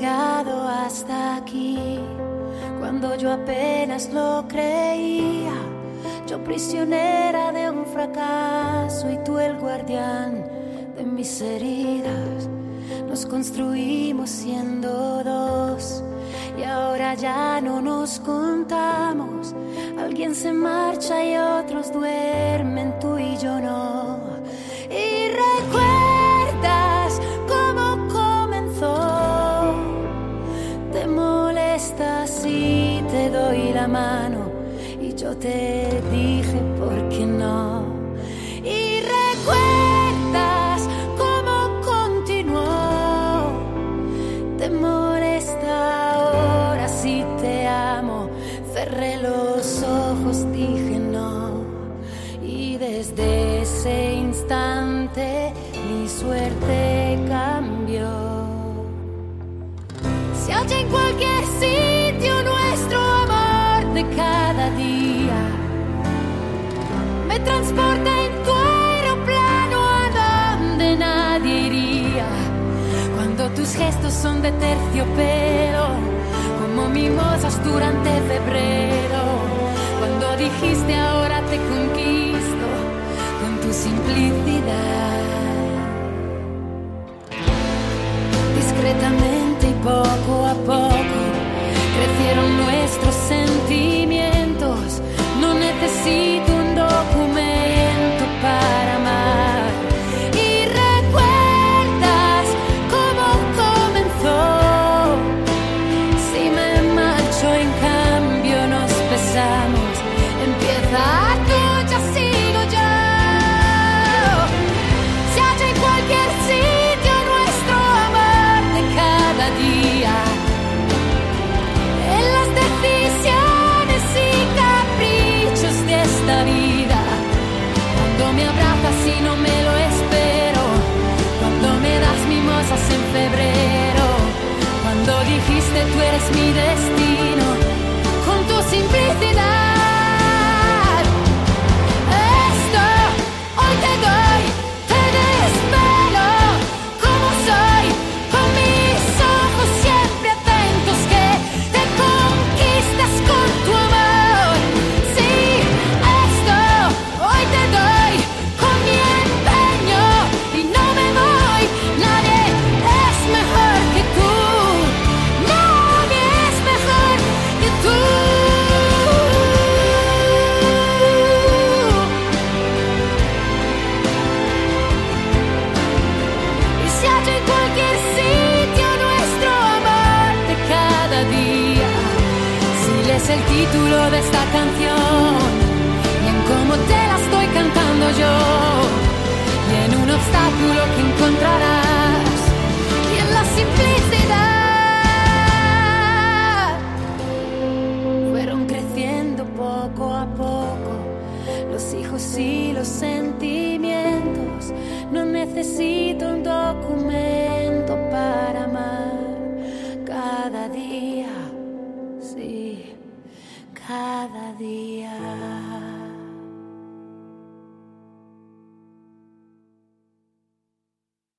llegado hasta aquí, cuando yo apenas lo creía, yo prisionera de un fracaso y tú el guardián de mis heridas. Nos construimos siendo dos y ahora ya no nos contamos. Alguien se marcha y otros duermen, tú y yo no. Y recuerdas cómo comenzó. Te molesta si te doy la mano y yo te dije por qué no. Y recuerdas cómo continuó. Te molesta ahora si te amo. Cerré los ojos, dije no. Y desde ese instante mi suerte cambió. Se halla en cualquier sitio nuestro amor de cada día. Me transporta en tu aeroplano a donde nadie iría. Cuando tus gestos son de terciopelo, como mimosas durante febrero. Cuando dijiste ahora te conquisto con tu simplicidad. Discretamente y poco a poco crecieron nuestros sentimientos. No necesito un documento para amar. Y recuerdas cómo comenzó. Si me marcho, en cambio nos besamos. Empieza tú, ya sigo yo. Se halla en cualquier sitio nuestro amor de cada día. En las decisiones y caprichos de esta vida. Cuando me abrazas y no me lo espero. Cuando me das mimosas en febrero. Cuando dijiste tú eres mi destino. Con tu simplicidad. Esto hoy te doy, te desvelo como soy. Con mis ojos siempre atentos que te conquistas con tu amor. Sí, esto hoy te doy con mi empeño y no me voy. Nadie es mejor que tú. Nadie es mejor que tú. Y se halla en cualquier sitio nuestro amor de cada día. Si lees el título de esta canción y en cómo te la estoy cantando yo, y en un obstáculo que encontrarás.